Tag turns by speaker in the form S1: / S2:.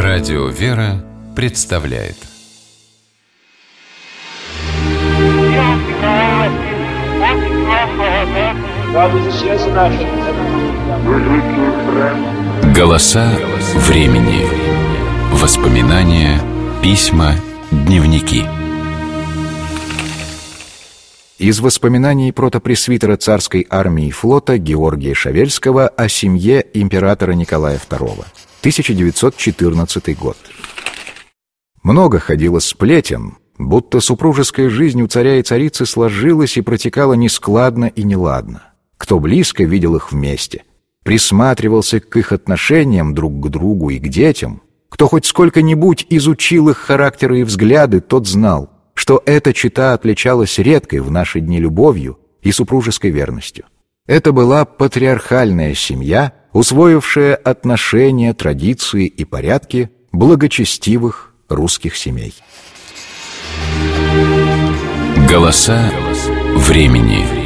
S1: Радио «Вера» представляет. Голоса времени. Воспоминания, письма, дневники.
S2: Из воспоминаний протопресвитера царской армии и флота Георгия Шавельского о семье императора Николая II. 1914 год. Много ходило сплетен, будто супружеская жизнь у царя и царицы сложилась и протекала нескладно и неладно. Кто близко видел их вместе, присматривался к их отношениям друг к другу и к детям, кто хоть сколько-нибудь изучил их характеры и взгляды, тот знал, что эта чета отличалась редкой в наши дни любовью и супружеской верностью. Это была патриархальная семья, усвоившая отношения, традиции и порядки благочестивых русских семей.
S1: Голоса времени.